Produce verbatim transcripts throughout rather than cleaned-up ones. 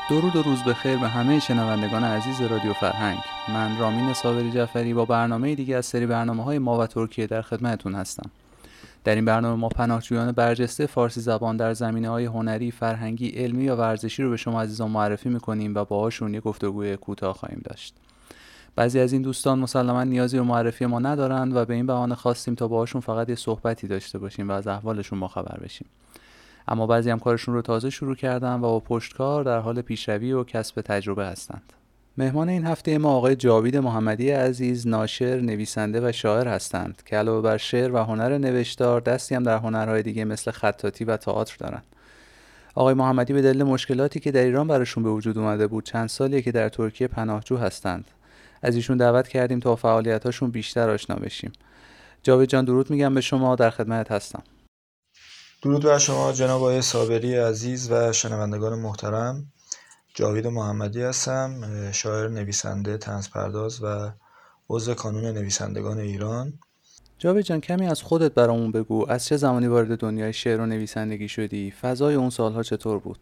درود و روز بخیر به همه شنوندگان عزیز رادیو فرهنگ. من رامین صابری جعفری با برنامه دیگه از سری برنامه‌های ما و ترکیه در خدمتتون هستم. در این برنامه ما پناهجویان برجسته فارسی زبان در زمینه‌های هنری، فرهنگی، علمی یا ورزشی رو به شما عزیزان معرفی می‌کنیم و باهاشون یک گفتگوی کوتاه خواهیم داشت. بعضی از این دوستان مسلماً نیازی به معرفی ما ندارند و به این بهانه خواستیم تا باهاشون فقط یه صحبتی داشته باشیم و از احوالشون باخبر بشیم. اما بعضی هم کارشون رو تازه شروع کردن و با پشتکار در حال پیشروی و کسب تجربه هستند. مهمان این هفته ما آقای جاوید محمدی عزیز، ناشر، نویسنده و شاعر هستند که علاوه بر شعر و هنر نوشتار دستی هم در هنرهای دیگه مثل خطاطی و تئاتر دارن. آقای محمدی به دلیل مشکلاتی که در ایران براشون به وجود اومده بود چند سالیه که در ترکیه پناهجو هستند. از ایشون دعوت کردیم تا فعالیتاشون بیشتر آشنا بشیم. جاوید جان درود میگم به شما، در خدمت هستم. درود بر شما جناب آقای صابری عزیز و شنوندگان محترم. جاوید محمدی هستم، شاعر، نویسنده، طنزپرداز و عضو کانون نویسندگان ایران. جاوید جان کمی از خودت برامون بگو. از چه زمانی وارد دنیای شعر و نویسندگی شدی؟ فضای اون سالها چطور بود؟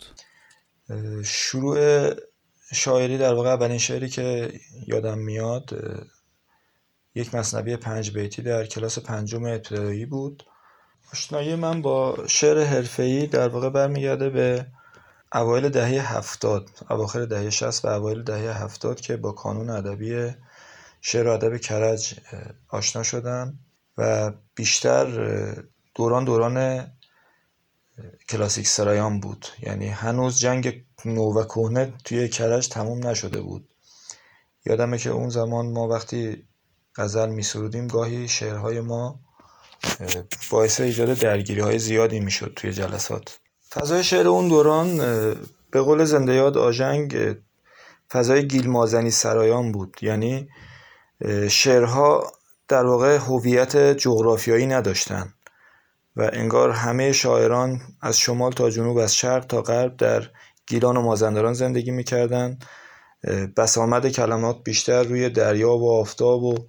شروع شاعری در واقع اولین شعری که یادم میاد یک مثنوی پنج بیتی در کلاس پنجم ابتدایی بود. آشنایی من با شعر حرفه‌ای در واقع برمیگرده به اوایل دهه هفتاد، اواخر دهه شصت و اوایل دهه هفتاد که با کانون ادبی شعر و ادب کرج آشنا شدم و بیشتر دوران دوران کلاسیک سرایان بود. یعنی هنوز جنگ نو و کهنه توی کرج تموم نشده بود. یادمه که اون زمان ما وقتی غزل می سرودیم گاهی شعرهای ما باعث ایجاد درگیری‌های زیادی میشد توی جلسات. فضای شعر اون دوران به قول زنده یاد آژنگ فضای گیلمازنی سرایان بود. یعنی شعرها در واقع هویت جغرافیایی نداشتن و انگار همه شاعران از شمال تا جنوب، از شرق تا غرب در گیلان و مازندران زندگی میکردن. بسامد کلمات بیشتر روی دریا و آفتاب و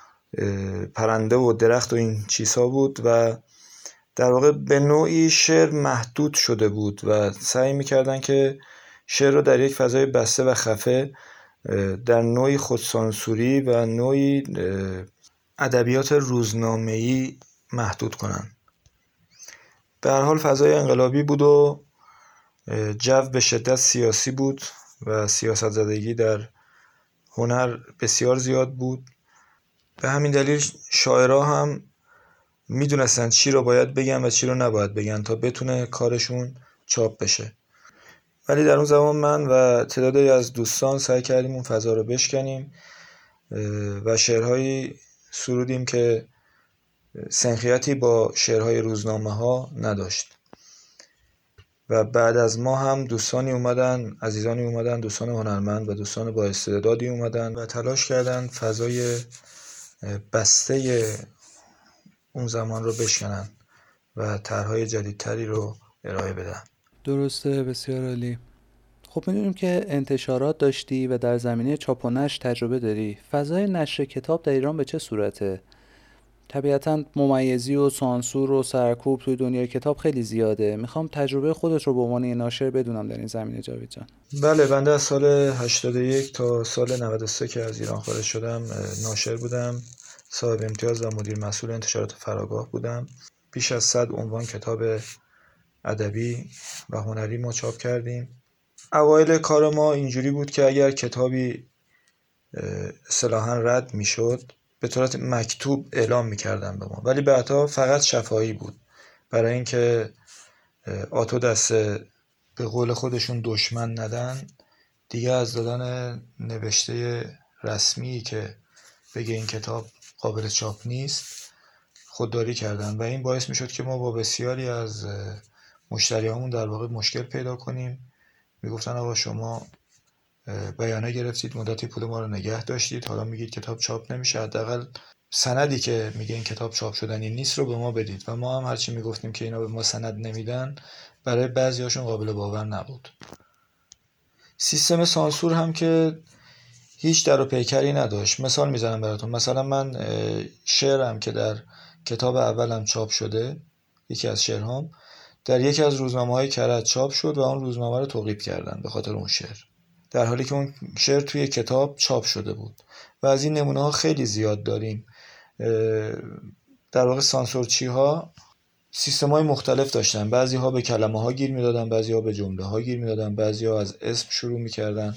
پرنده و درخت و این چیزها بود و در واقع به نوعی شعر محدود شده بود و سعی میکردن که شعر رو در یک فضای بسته و خفه در نوعی خودسانسوری و نوعی ادبیات روزنامه‌ای محدود کنن. به هر حال فضای انقلابی بود و جو به شدت سیاسی بود و سیاست زدگی در هنر بسیار زیاد بود. به همین دلیل شاعرها هم میدونستن چی رو باید بگن و چی رو نباید بگن تا بتونه کارشون چاپ بشه. ولی در اون زمان من و تعدادی از دوستان سعی کردیم اون فضا رو بشکنیم و شعرهایی سرودیم که سنخیتی با شعرهای روزنامه ها نداشت. و بعد از ما هم دوستانی اومدن، عزیزانی اومدن، دوستان هنرمند و دوستان با استعدادی اومدن و تلاش کردن فضای بسته اون زمان رو بشکنن و طرح‌های جدیدتری رو ارائه بدن. درسته، بسیار عالی. خب می‌دونیم که انتشارات داشتی و در زمینه چاپ و نشر تجربه داری. فضای نشر کتاب در ایران به چه صورته؟ طبیعتاً ممیزی و سانسور و سرکوب توی دنیای کتاب خیلی زیاده. میخوام تجربه خودت رو به عنوان ناشر بدونم در این زمینه جاوید جان. بله، بنده از سال هشتاد و یک تا سال نود و سه که از ایران خارج شدم ناشر بودم. صاحب امتیاز و مدیر مسئول انتشارات فراگاه بودم. بیش از صد عنوان کتاب ادبی و هنری ما چاپ کردیم. اوایل کار ما اینجوری بود که اگر کتابی اصطلاحاً رد میشد به صورت مکتوب اعلام میکردن به ما، ولی بعدها فقط شفاهی بود برای اینکه آتو دست به قول خودشون دشمن ندن. دیگه از دادن نوشته رسمی که بگه این کتاب قابل چاپ نیست خودداری کردن و این باعث میشد که ما با بسیاری از مشتریامون در واقع مشکل پیدا کنیم. میگفتن آقا شما بیانیه گرفتید، مدتی پول ما رو نگه داشتید، حالا میگید کتاب چاپ نمیشه، حداقل سندی که میگه این کتاب چاپ شدنی نیست رو به ما بدید. و ما هم هرچی میگفتیم که اینا به ما سند نمیدن برای بعضیاشون قابل باور نبود. سیستم سانسور هم که هیچ در و پیکری نداشت. مثال میزنم براتون. مثلا من شعرم که در کتاب اولم چاپ شده، یکی از شعرهام در یکی از روزنامه‌های کرج چاپ شد و اون روزنامه رو توقیف کردن به خاطر اون شعر. در حالی که اون شعر توی کتاب چاپ شده بود و از این نمونه ها خیلی زیاد داریم. در واقع سانسورچی ها سیستم های مختلف داشتن، بعضی ها به کلمه ها گیر میدادن، بعضی ها به جمله ها گیر میدادن، بعضی ها از اسم شروع میکردن.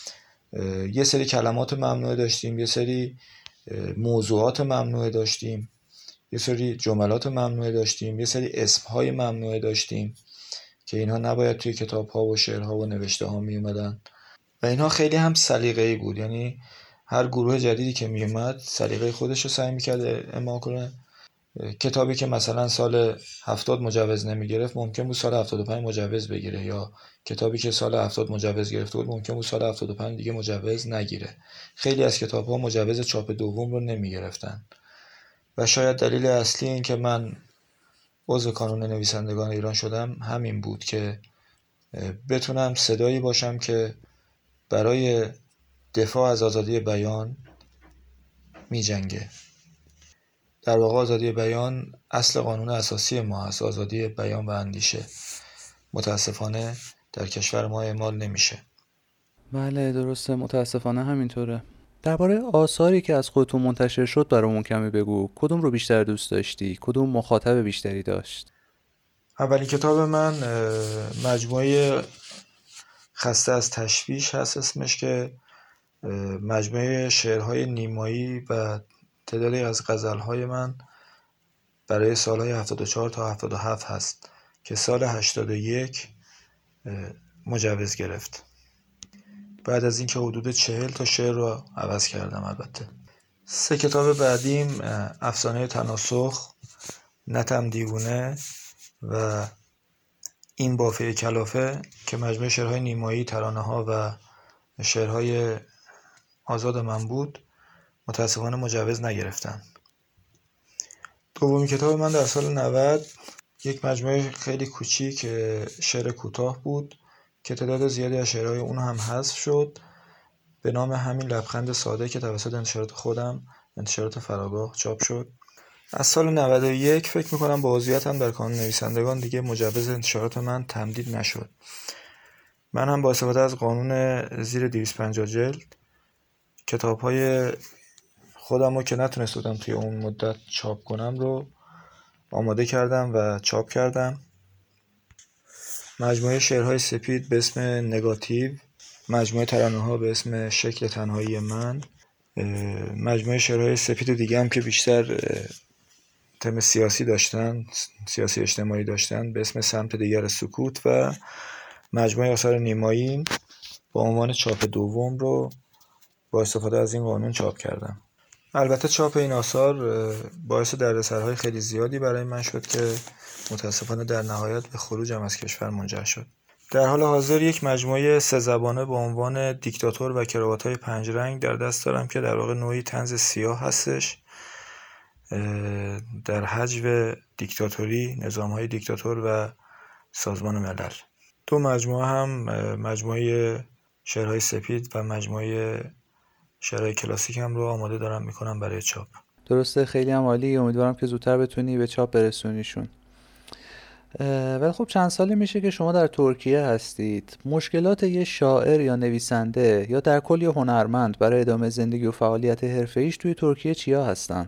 یه سری کلمات ممنوعه داشتیم، یه سری موضوعات ممنوعه داشتیم، یه سری جملات ممنوعه داشتیم، یه سری اسمهای ممنوعه داشتیم که اینها نباید توی کتاب‌ها و شعرها و نوشته ها می اومدن و اینها خیلی هم سلیقه‌ای بود. یعنی هر گروه جدیدی که می اومد سلیقه خودش رو سعی می‌کرد اعمال کنه. کتابی که مثلا سال هفتاد مجوز نمی گرفت ممکن بود سال هفتاد و پنج مجوز بگیره، یا کتابی که سال هفتاد مجوز گرفته بود ممکن بود سال هفتاد و پنج دیگه مجوز نگیره. خیلی از کتاب‌ها مجوز چاپ دوم رو نمی گرفتن و شاید دلیل اصلی این که من عضو کانون نویسندگان ایران شدم همین بود که بتونم صدایی باشم که برای دفاع از آزادی بیان می جنگه. در واقع آزادی بیان اصل قانون اساسی ما هست، آزادی بیان و اندیشه. متاسفانه در کشور ما اعمال نمیشه. بله درسته، متاسفانه همینطوره. درباره آثاری که از خودتون منتشر شد برامون کمی بگو. کدوم رو بیشتر دوست داشتی؟ کدوم مخاطب بیشتری داشت؟ اولین کتاب من مجموعه خسته از تشویش هست اسمش، که مجموعه شعرهای نیمایی و تعدادی از غزلهای من برای سالهای هفتاد و چهار تا هفتاد و هفت هست که سال هشتاد و یک مجوز گرفت. بعد از اینکه حدود چهل تا شعر رو عوض کردم. البته سه کتاب بعدیم افسانه تناسخ، نتم دیوونه و این بافه کلافه که مجموعه شعرهای نیمایی، ترانه ها و شعرهای آزاد من بود، متاسفانه مجوز نگرفتن. دومین کتاب من در سال نود یک مجموعه خیلی کوچیک شعر کوتاه بود که تعداد زیادی از شعرهای اون هم حذف شد، به نام همین لبخند ساده که توسط انتشارات خودم، انتشارات فراگاه، چاپ شد. از سال نود و یک فکر میکنم با عضویتم در کانون نویسندگان دیگه مجوز انتشارات من تمدید نشد. من هم با استفاده از قانون زیر دویست و پنجاه جلد کتاب‌های خودم رو که نتونسته بودم توی اون مدت چاپ کنم رو آماده کردم و چاپ کردم. مجموعه شعرهای سپید به اسم نگاتیو، مجموعه ترانه‌ها به اسم شکل تنهایی من، مجموعه شعرهای سپید دیگه هم که بیشتر تم سیاسی داشتن، سیاسی اجتماعی داشتن، به اسم سمت دیگر سکوت، و مجموعه آثار نیمایی با عنوان چاپ دوم رو با استفاده از این قانون چاپ کردم. البته چاپ این آثار باعث دردسرهای خیلی زیادی برای من شد که متاسفانه در نهایت به خروجم از کشور منجر شد. در حال حاضر یک مجموعه سه زبانه با عنوان دیکتاتور و کراوات‌های پنج رنگ در دست دارم که در واقع نوعی طنز سیاه هستش در حجو دیکتاتوری، نظام‌های دیکتاتور و سازمان ملل. دو مجموعه هم مجموعه شعرهای سپید و مجموعه شعرهای کلاسیک هم رو آماده دارم میکنم برای چاپ. درسته، خیلی هم عالی. امیدوارم که زودتر بتونی به چاپ برسونیشون. ولی خب چند سالی میشه که شما در ترکیه هستید. مشکلات یه شاعر یا نویسنده یا در کل یه هنرمند برای ادامه زندگی و فعالیت حرفه‌ایش توی ترکیه چیا هستن؟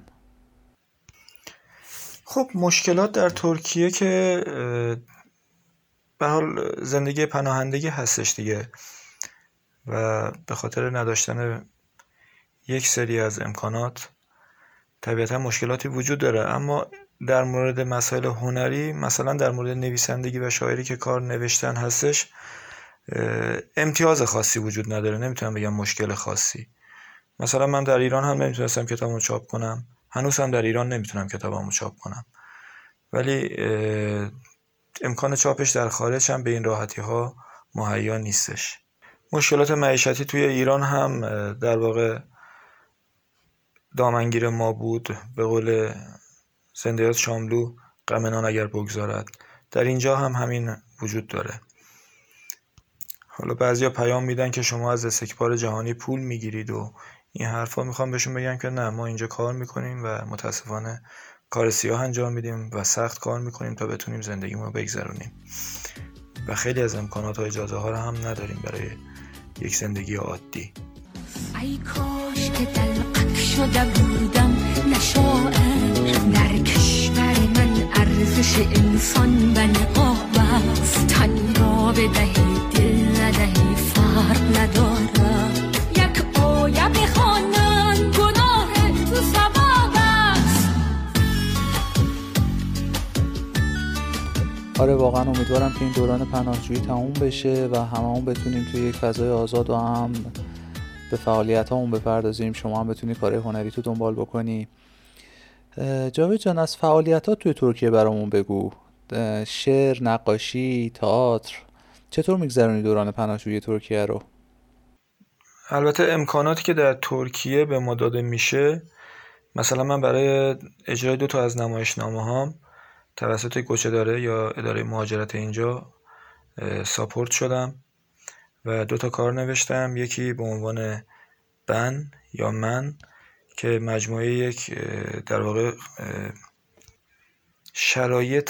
خب مشکلات در ترکیه که به حال زندگی پناهندگی هستش دیگه و به خاطر نداشتن یک سری از امکانات طبیعتا مشکلاتی وجود داره. اما در مورد مسائل هنری، مثلا در مورد نویسندگی و شاعری که کار نوشتن هستش، امتیاز خاصی وجود نداره. نمیتونم بگم مشکل خاصی. مثلا من در ایران هم نمیتونستم کتابمو چاپ کنم، هنوز هم در ایران نمیتونم کتابمو چاپ کنم، ولی امکان چاپش در خارج هم به این راحتی ها مهیا نیستش. مشکلات معیشتی توی ایران هم در واقع دامنگیر ما بود. به قول زندیات شاملو، غم نان اگر بگذارد، در اینجا هم همین وجود داره. حالا بعضیا پیام میدن که شما از استکبار جهانی پول میگیرید و این حرفا. میخوام بهشون بگم که نه، ما اینجا کار میکنیم و متاسفانه کار سیاه انجام میدیم و سخت کار میکنیم تا بتونیم زندگیمون رو بگذرونیم و خیلی از امکانات و اجازه ها رو هم نداریم برای یک زندگی عادی. ای کاش که دلقک شده بودم نه شاعر، در کشور من ارزش انسان به نقاب است، تن را بدهی دل ندهی فرق نداره، یک آیه بخوانن گناه تو ثواب است. آره واقعا امیدوارم که این دوران پناهجویی تموم بشه و هممون بتونیم توی یک فضای آزاد و امن به فعالیت هامون بپردازیم. شما هم بتونی کار هنری تو دنبال بکنی. جاوید جان از فعالیت ها توی ترکیه برامون بگو. شعر، نقاشی، تئاتر، چطور میگذرونی دوران پناهجویی ترکیه رو؟ البته امکاناتی که در ترکیه به ما داده میشه، مثلا من برای اجرای دو تا از نمایشنامه هام توسط گوچه‌داره یا اداره مهاجرت اینجا ساپورت شدم و دو تا کار نوشتم. یکی به عنوان بن یا من که مجموعه یک در واقع شرایط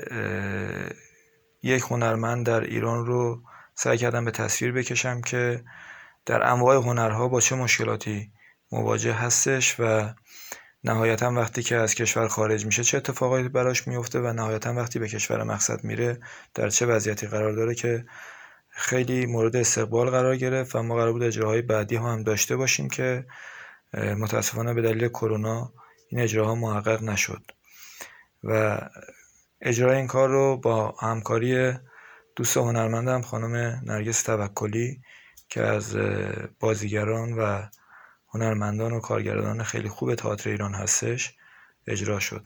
یک هنرمند در ایران رو سعی کردم به تصویر بکشم که در انواع هنرها با چه مشکلاتی مواجه هستش و نهایتا وقتی که از کشور خارج میشه چه اتفاقاتی براش میفته و نهایتا وقتی به کشور مقصد میره در چه وضعیتی قرار داره، که خیلی مورد استقبال قرار گرفت و ما قرار بود اجراهای بعدی ها هم داشته باشیم که متاسفانه به دلیل کرونا این اجراها محقق نشد و اجرای این کار رو با همکاری دوست هنرمندم خانم نرگس توکلی که از بازیگران و هنرمندان و کارگردان خیلی خوب تئاتر ایران هستش اجرا شد.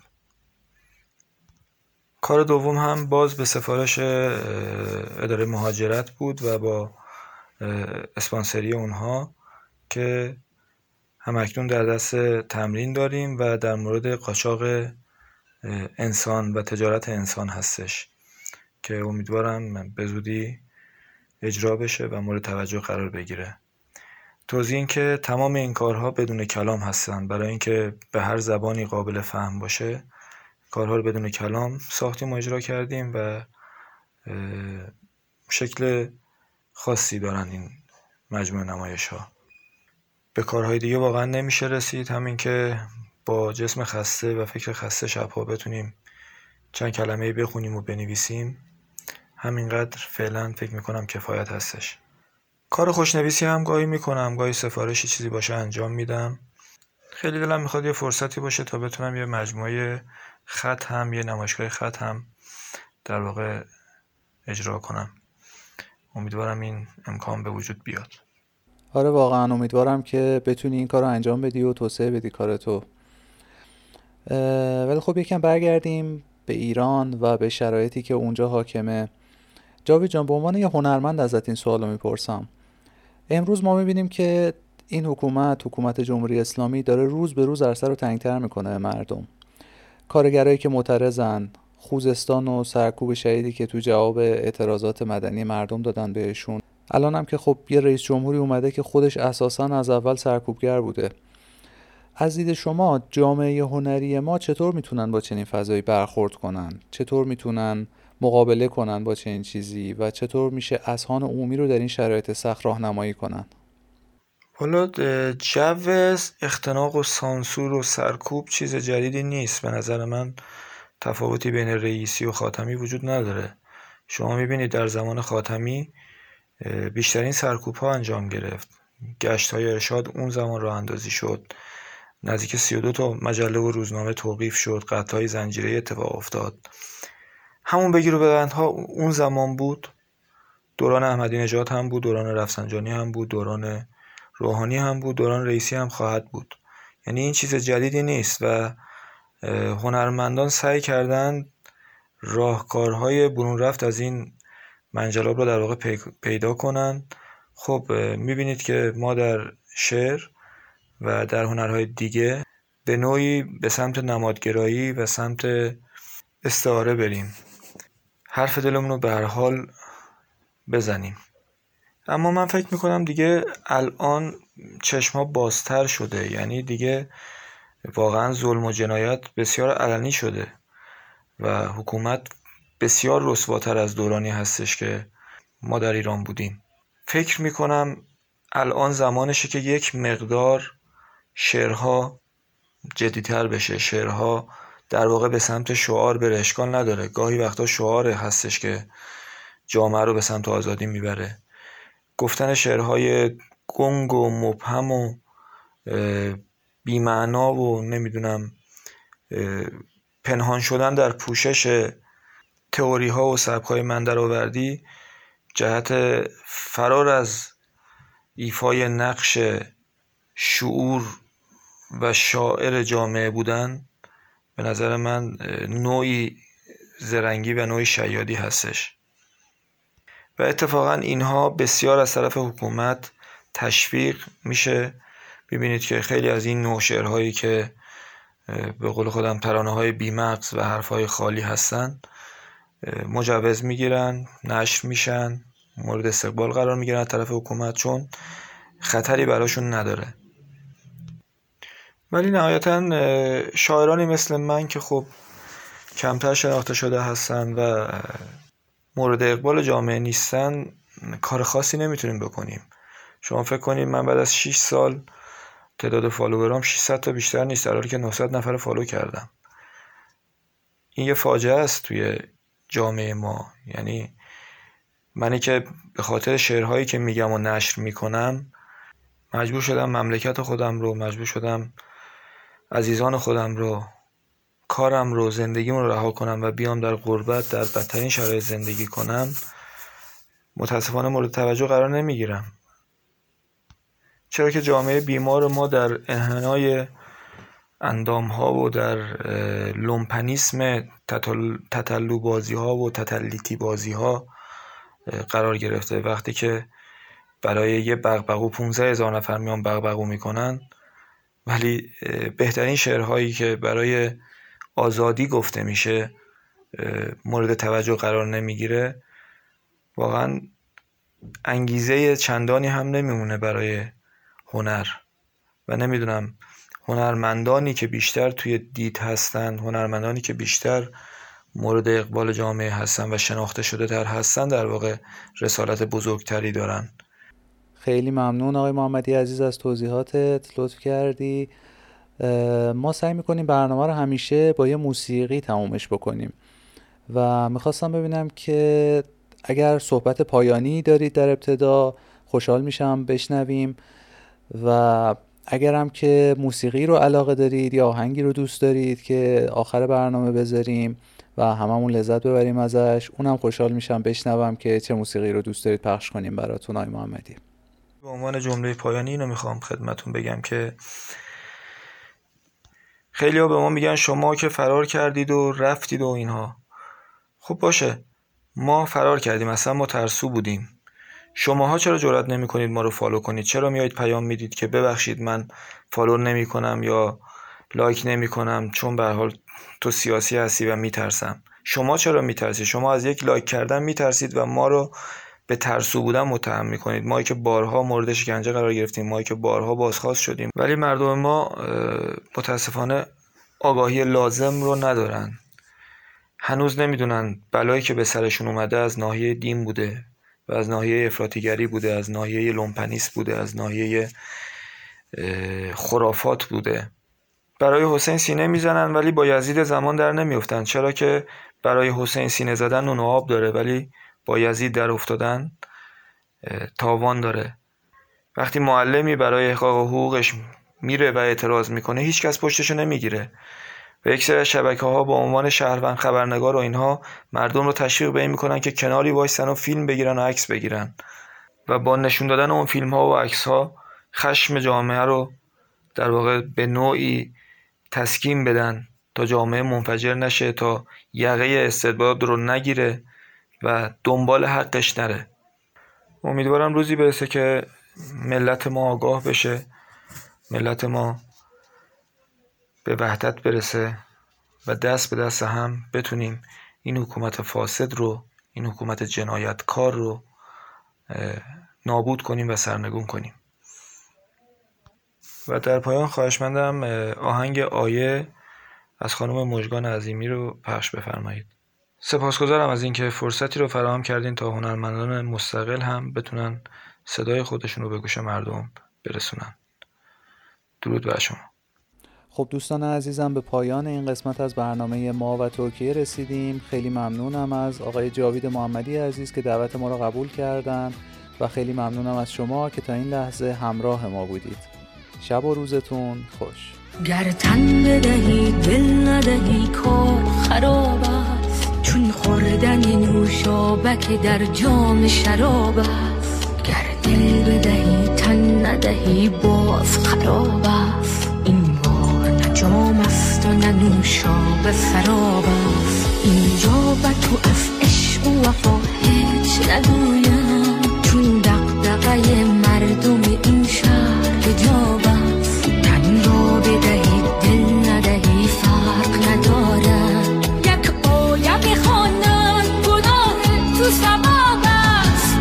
کار دوم هم باز به سفارش اداره مهاجرت بود و با اسپانسری اونها که همکنون در دست تمرین داریم و در مورد قاچاق انسان و تجارت انسان هستش که امیدوارم به زودی اجرا بشه و مورد توجه قرار بگیره. توضیح این که تمام این کارها بدون کلام هستن، برای اینکه به هر زبانی قابل فهم باشه کارها رو بدون کلام ساختیم و اجرا کردیم و شکل خاصی دارن این مجموعه نمایش ها. به کارهای دیگه واقعا نمیشه رسید، همین که با جسم خسته و فکر خسته شبها بتونیم چند کلمه بخونیم و بنویسیم، همینقدر فعلا فکر میکنم کفایت هستش. کار خوشنویسی هم گاهی میکنم، گاهی سفارشی چیزی باشه انجام میدم. خیلی دلم میخواد یه فرصتی باشه تا بتونم یه مجموعه خط هم یه نمایشگاه خط هم در واقع اجرا کنم. امیدوارم این امکان به وجود بیاد. آره واقعا امیدوارم که بتونی این کار رو انجام بدی و توسعه بدی کارتو. ولی خب یکم برگردیم به ایران و به شرایطی که اونجا حاکمه. جاوید جان، به عنوان یه هنرمند ازت این سوالو میپرسم. امروز ما میبینیم که این حکومت حکومت جمهوری اسلامی داره روز به روز عرصه رو تنگتر میکنه مردم. کارگرایی که معترضن، خوزستان و سرکوب شدیدی که تو جواب اعتراضات مدنی مردم دادن بهشون. الان هم که خب یه رئیس جمهوری اومده که خودش اساساً از اول سرکوبگر بوده. از دید شما جامعه هنری ما چطور میتونن با چنین فضایی برخورد کنن؟ چطور میتونن مقابله کنن با چنین چیزی و چطور میشه اذهان عمومی رو در این شرایط سخت راهنمایی کنن؟ والا جو اختناق و سانسور و سرکوب چیز جدیدی نیست. به نظر من تفاوتی بین رئیسی و خاتمی وجود نداره. شما میبینید در زمان خاتمی بیشترین سرکوب ها انجام گرفت. گشت های ارشاد اون زمان راه اندازی شد. نزدیک سی و دو تا مجله و روزنامه توقیف شد. قتل های زنجیره‌ای اتفاق افتاد. همون بگیر و ببند ها اون زمان بود. دوران احمدی نژاد هم بود، دوران رفسنجانی هم بود، دوران روحانی هم بود، دوران رئیسی هم خواهد بود. یعنی این چیز جدیدی نیست و هنرمندان سعی کردن راهکارهای برون رفت از این منجلاب رو در واقع پیدا کنن. خب میبینید که ما در شعر و در هنرهای دیگه به نوعی به سمت نمادگرایی و سمت استعاره بریم، حرف دلمون رو به هر حال بزنیم. اما من فکر میکنم دیگه الان چشم‌ها بازتر شده، یعنی دیگه واقعا ظلم و جنایت بسیار علنی شده و حکومت بسیار رسواتر از دورانی هستش که ما در ایران بودیم. فکر میکنم الان زمانشه که یک مقدار شعرها جدی‌تر بشه، شعرها در واقع به سمت شعار بره. اشکال نداره، گاهی وقتا شعار هستش که جامعه رو به سمت آزادی میبره. گفتن شعرهای گنگ و مبهم و بی‌معنا و نمیدونم پنهان شدن در پوشش تئوری ها و سبک های من درآوردی جهت فرار از ایفای نقش شعور و شاعر جامعه بودن به نظر من نوعی زرنگی و نوعی شیادی هستش و اتفاقا اینها بسیار از طرف حکومت تشویق میشه. ببینید که خیلی از این نوع شعرهایی که به قول خودم ترانه های بی‌مغز و حرف های خالی هستن مجوز میگیرن، نشر میشن، مورد استقبال قرار میگیرن از طرف حکومت چون خطری براشون نداره. ولی نهایتا شاعرانی مثل من که خب کمتر شناخته شده هستن و مورد اقبال جامعه نیستن کار خاصی نمیتونیم بکنیم. شما فکر کنید من بعد از شش سال تعداد فالوورام ششصد تا بیشتر نیست، در حالی که نهصد نفر فالو کردم. این یه فاجعه است توی جامعه ما. یعنی منی که به خاطر شعرهایی که میگم و نشر میکنم مجبور شدم مملکت خودم رو، مجبور شدم عزیزان خودم رو، کارم رو، زندگیم رو رها کنم و بیام در غربت در بدترین شرایط زندگی کنم. متاسفانه مورد توجه قرار نمیگیرم، چرا که جامعه بیمار ما در انحنای اندام ها و در لومپنیسم تتلو بازی ها و تتلیتی بازی ها قرار گرفته. وقتی که برای یه بغبغو پونزده هزار نفر میان بغبغو میکنن ولی بهترین شعرهایی که برای آزادی گفته میشه مورد توجه قرار نمیگیره، واقعا انگیزه چندانی هم نمیمونه برای هنر. و نمیدونم هنرمندانی که بیشتر توی دید هستن، هنرمندانی که بیشتر مورد اقبال جامعه هستن و شناخته شده تر هستن در واقع رسالت بزرگتری دارن. خیلی ممنون آقای محمدی عزیز از توضیحاتت، لطف کردی. ما سعی میکنیم برنامه رو همیشه با یه موسیقی تمومش بکنیم و میخواستم ببینم که اگر صحبت پایانی دارید در ابتدا خوشحال میشم بشنویم و اگرم که موسیقی رو علاقه دارید یا آهنگی رو دوست دارید که آخر برنامه بذاریم و هممون لذت ببریم ازش، اونم خوشحال میشم بشنوم که چه موسیقی رو دوست دارید پخش کنیم براتون آقای محمدی. به عنوان جمله پایانی اینو میخوام خدمتون بگم که خیلی ها به ما میگن شما که فرار کردید و رفتید و اینها. خب باشه، ما فرار کردیم، اصلا ما ترسو بودیم. شماها چرا جرئت نمی‌کنید ما رو فالو کنید؟ چرا میایید پیام میدید که ببخشید من فالو نمی‌کنم یا لایک نمی‌کنم چون به هر حال تو سیاسی هستی و میترسم؟ شما چرا میترسید؟ شما از یک لایک کردن میترسید و ما رو به ترسو بودن متهم میکنید. ما که بارها مورد شکنجه قرار گرفتیم، ما که بارها بازخواست شدیم، ولی مردم ما متاسفانه آگاهی لازم رو ندارن. هنوز نمیدونن بلایی که به سرشون اومده از ناحیه دین بوده و از ناحیه افراطیگری بوده، از ناحیه لومپنیست بوده، از ناحیه خرافات بوده. برای حسین سینه میزنن ولی با یزید زمان در نمیافتن، چرا که برای حسین سینه زدن نون و آب داره ولی با یزید در افتادن تاوان داره. وقتی معلمی برای احقاق حقوقش میره و اعتراض میکنه هیچ کس پشتشو نمیگیره و یک سری شبکه ها با عنوان شهروند خبرنگار و اینها مردم رو تشویق به این میکنن که کناری وایسن و فیلم بگیرن و عکس بگیرن و با نشون دادن اون فیلم ها و عکس ها خشم جامعه رو در واقع به نوعی تسکین بدن تا جامعه منفجر نشه، تا یقه استبداد رو نگیره و دنبال حقش نره. امیدوارم روزی برسه که ملت ما آگاه بشه، ملت ما به وحدت برسه و دست به دست هم بتونیم این حکومت فاسد رو، این حکومت جنایتکار رو نابود کنیم و سرنگون کنیم. و در پایان خواهشمندم آهنگ آیه از خانم مژگان عظیمی رو پخش بفرمایید. سپاسگزارم از اینکه فرصتی رو فراهم کردین تا هنرمندان مستقل هم بتونن صدای خودشون رو به گوش مردم برسونن. درود بر شما. خب دوستان عزیزم، به پایان این قسمت از برنامه ما و ترکیه رسیدیم. خیلی ممنونم از آقای جاوید محمدی عزیز که دعوت ما را قبول کردن و خیلی ممنونم از شما که تا این لحظه همراه ما بودید. شب و روزتون خوش. گر تن بدهی دل ندهی کار خراب است، چون خوردن نوشابک در جام شراب است. گر دل بدهی تن ندهی باز خراب است، این بار نه جام است و نه نوشابه سراب است. اینجا به تو از عشق و وفا هیچ نگویم، چون دغدغه مردم این شهر حجاب است. تن را بدهی دل ندهی فرق ندارد، یک آیه بخوانن گناه تو ثواب است.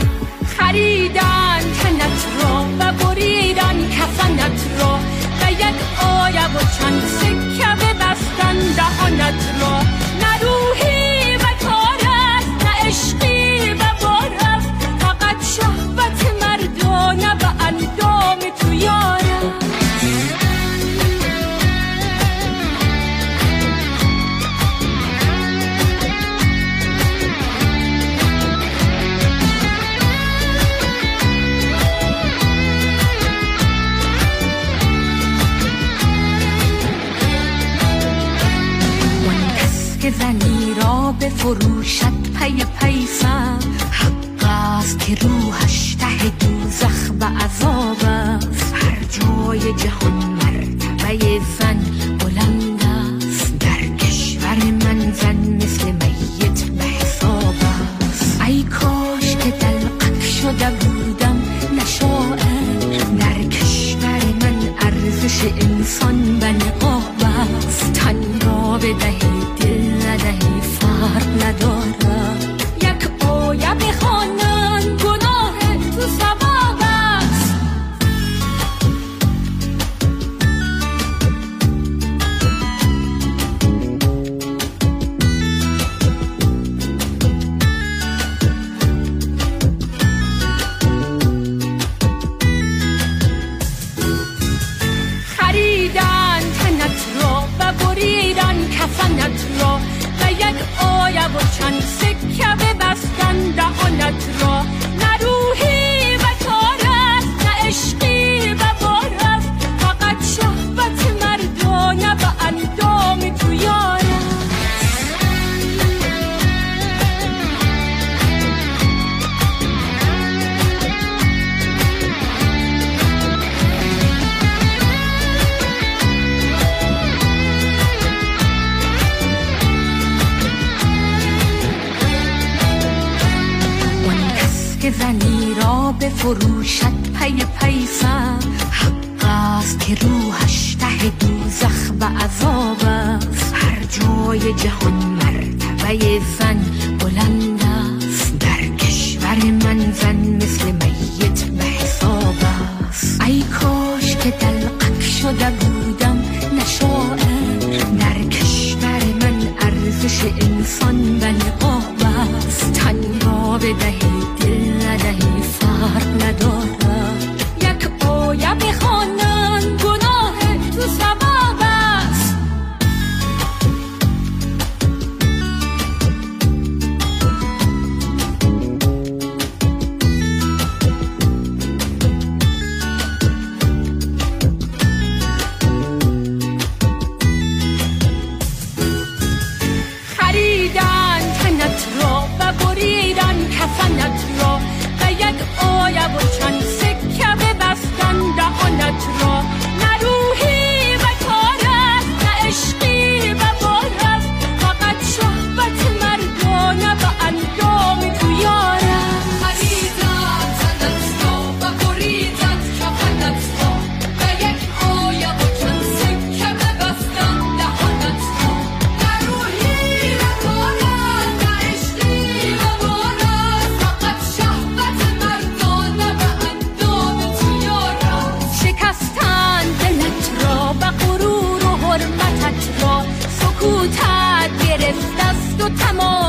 خریدن تنت را و بریدن کفنت را، و یک آیه و چند سکه ببستن دهانت را. نه روحی و کار است، نه عشقی و بار است، فقط شهوت مردانه و اندام تو یار است. که زنی را به فروشت پی پیسم، حق است که روحش ته دوزخ و عذاب است. هر جای جهان مرتبه زن بلند است، در کشور من زن مثل میت به حساب است. ای کاش که دلقک شده بودم نه شاعر، در کشور من ارزش انسان به نقاب است. تن را بدهی ندهی فرق ندارد، یک آیه بخوانن گناه تو ثواب است. خریدن تنت را و بریدن کفنت را، و یک آیه و چند سکه ببستن دهانت را. نه روحی و کار است، نه عشقی و بار است، فقط شهوت مردانه و اندام تو یار است. که زنی را به فروشت پی پیسم، حق است که روحش ته دوزخ و عذاب است. هر جای جهان مرتبه زن بلند است، در کشور من زن مثل میت به حساب است. ای کاش که دلقک شده بودم نه شاعر، در کشور من ارزش انسان به نقاب است. تن را بدهی دل ندهی فرق ندارد، یک آیه بخوانن گناه تو ثواب است. خریدن تنت را و بریدن کفنت را، و یک آیه و چند سکه ببستن دهانت را. نه روحی و کار است، نه عشقی و بار است، فقط شهوت مردانه و اندام تو یار است. خریدن تنت را و بریدن کفنت را، و یک آیه و چند سکه ببستن دهانت را. نه روحی و کار است، نه عشقی و بار است، فقط شهوت مردانه و اندام تو یار است. شکستن دلت را و غرور و حرمتت را، سکوتت گرفت است و تمام